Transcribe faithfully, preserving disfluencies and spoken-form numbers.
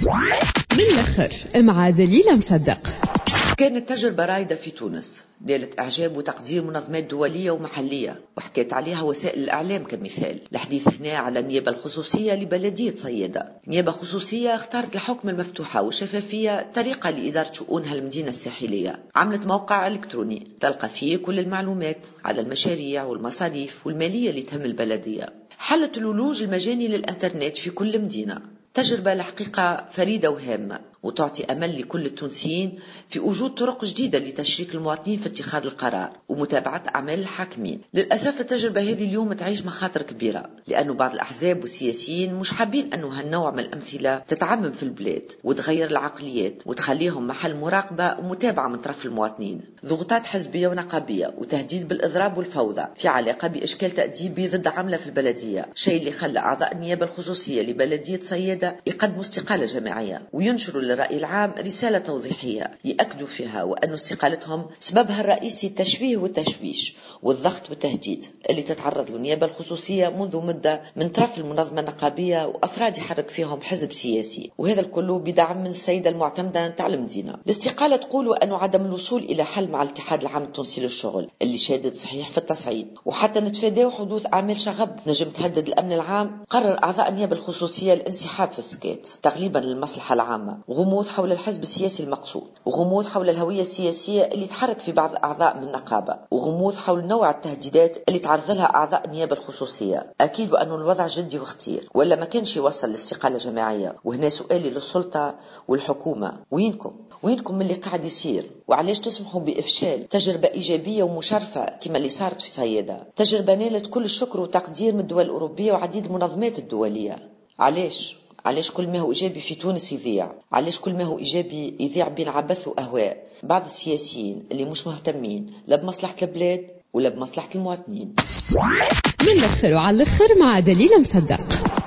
من الآخر مع دليل مصدق. كانت تجربة رائدة في تونس نالت إعجاب وتقدير منظمات دولية ومحلية، وحكيت عليها وسائل الإعلام كمثال. الحديث هنا على النيابة الخصوصية لبلدية صيادة. نيابة خصوصية اختارت الحكم المفتوحة والشفافية طريقة لإدارة شؤونها المدينة الساحلية. عملت موقع إلكتروني تلقى فيه كل المعلومات على المشاريع والمصاريف والمالية اللي تهم البلدية. حلت الولوج المجاني للإنترنت في كل مدينة. تجربة الحقيقة فريدة وهامة، وتعطي أمل لكل التونسيين في وجود طرق جديدة لتشريك المواطنين في اتخاذ القرار ومتابعة أعمال الحاكمين. للأسف التجربة هذه اليوم تعيش مخاطر كبيرة، لأنه بعض الأحزاب والسياسيين مش حابين أنه هالنوع من الأمثلة تتعمم في البلاد وتغير العقليات وتخليهم محل مراقبة ومتابعة من طرف المواطنين. ضغوطات حزبية ونقابية وتهديد بالإضراب والفوضى في علاقة بإشكال تأديبي ضد عملة في البلدية، شيء اللي خلى أعضاء النيابة الخصوصية لبلدية صيادة يقدموا استقالة جماعية وينشروا للرأي العام رسالة توضيحية يأكدوا فيها وأن استقالتهم سببها الرئيسي التشويه والتشويش والضغط والتهديد اللي تتعرض له النيابة الخصوصية منذ مدة من طرف المنظمة النقابية وأفراد يحرك فيهم حزب سياسي، وهذا الكل بدعم من السيدة المعتمدة نتاع المدينة. الاستقالة تقول أنه عدم الوصول إلى حل مع الاتحاد العام التونسي للشغل اللي شادد صحيح في التصعيد، وحتى نتفاداو حدوث أعمال شغب نجم تهدد الأمن العام. قرر أعضاء النيابة الخصوصية الانسحاب في السكيت تغليبا للمصلحة العامة. غموض حول الحزب السياسي المقصود، وغموض حول الهوية السياسية اللي تحرك في بعض أعضاء من النقابة، وغموض حول نوع التهديدات اللي تعرض لها أعضاء النيابة الخصوصية. أكيد وأنه الوضع جدي واختير، ولا ما كانش يوصل لاستقالة جماعية. وهنا سؤالي للسلطة والحكومة، وينكم وينكم من اللي قاعد يصير؟ وعليش تسمحوا بإفشال تجربة إيجابية ومشرفة كما اللي صارت في صيادة؟ تجربة نالت كل الشكر وتقدير من الدول الأوروبية وعديد المنظمات الدولية. علاش علاش كل ما هو إيجابي في تونس يذيع؟ علاش كل ما هو إيجابي يذيع بين عبث وأهواء بعض السياسيين اللي مش مهتمين لا بمصلحة البلاد ولا بمصلحة المواطنين؟ من الآخر وعلى الآخر مع دليل مصدق.